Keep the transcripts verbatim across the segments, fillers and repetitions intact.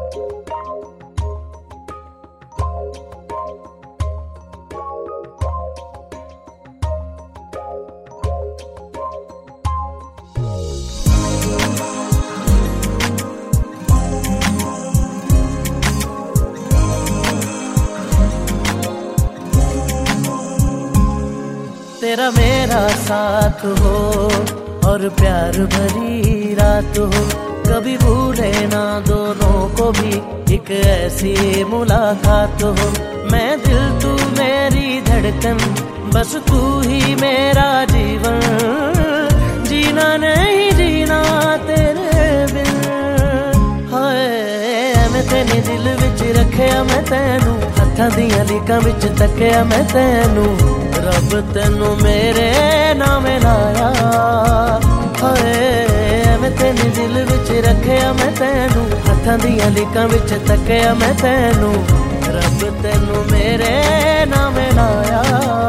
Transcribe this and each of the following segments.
तेरा मेरा साथ हो और प्यार भरी रात हो, कभी भूले ना दोनों को भी एक ऐसी मुलाकात हो। मैं दिल तू मेरी धड़कन, बस तू ही मेरा जीवन, जीना नहीं जीना तेरे बिन। हाय मैं तेने दिल विच रखिया मैं तैनू, हत्थां दियां लीकां विच तकिया मैं तैनू, रब तेनू मेरे नाम लाया। हाय मैं तेने दिल विच रखिया मैं तैनू, हत्थां दियां लीकां विच तकिया मैं तैनू, रब तेनू मेरे नाम लाया।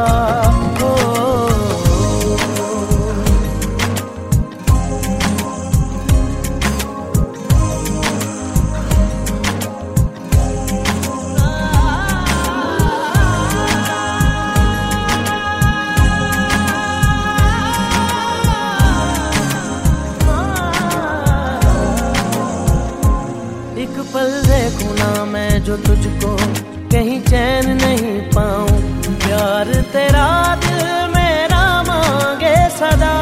एक पल देखूं ना मैं जो तुझको, कहीं चैन नहीं पाऊं, प्यार तेरा दिल मेरा मांगे सदा।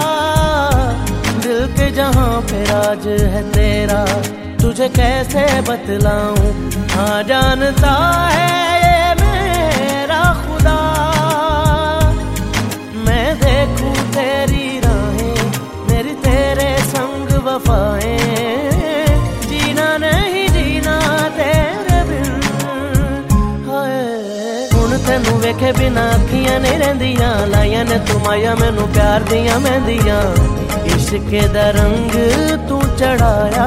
दिल के जहां पे राज है तेरा, तुझे कैसे बतलाऊं, हाँ जानता है ये मेरा खुदा। मैं देखूं तेरी राहें, मेरी तेरे संग वफाएं, तेनू वेखे बिना अखियां नहीं रहिंदियां, लाइयां ने तू माया मैनू प्यार दियां मेहंदियां, इश्क दा रंग तू चढ़ाया।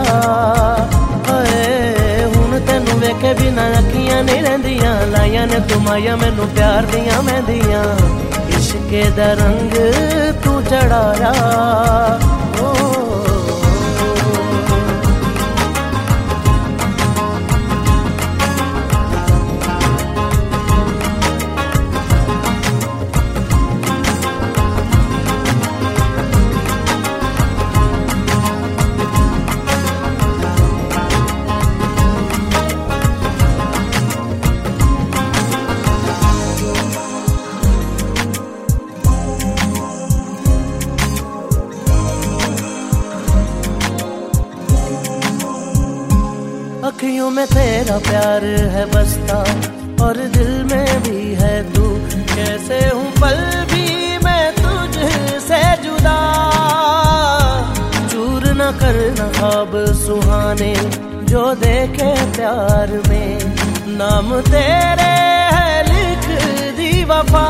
हाय हुण तेनू वेखे बिना अखियां नहीं रहिंदियां, लाइयां ने तू माया मैनू प्यार दियां मेहंदियां, इश्क दा रंग तू चढ़ाया। अखियों में तेरा प्यार है बसता और दिल में भी है तू, कैसे हूँ पल भी मैं तुझसे जुदा। चूर न करना ख्वाब सुहाने जो देखे प्यार में, नाम तेरे है लिख दी वफा।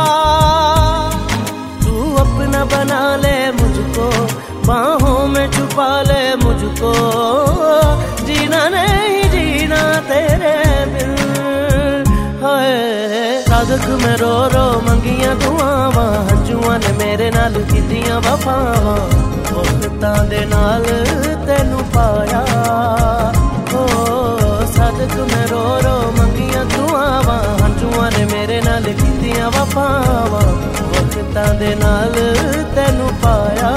तू अपना बना ले मुझको, बाहों में छुपा ले मुझको, जीना नहीं जीना तेरे बिन। हाय सादक में रो रो मंगियां दुआवां, हंजुआं ने मेरे नाल कीतियां वफावां, वक्तां दे नाल तैनू पाया। हो सादक में रो रो मंगियां दुआवां, हंजुआं ने मेरे नाल कीतियां वफावां, वक्तां दे नाल तैनू पाया।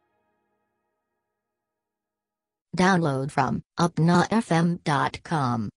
Download from upna f m dot com.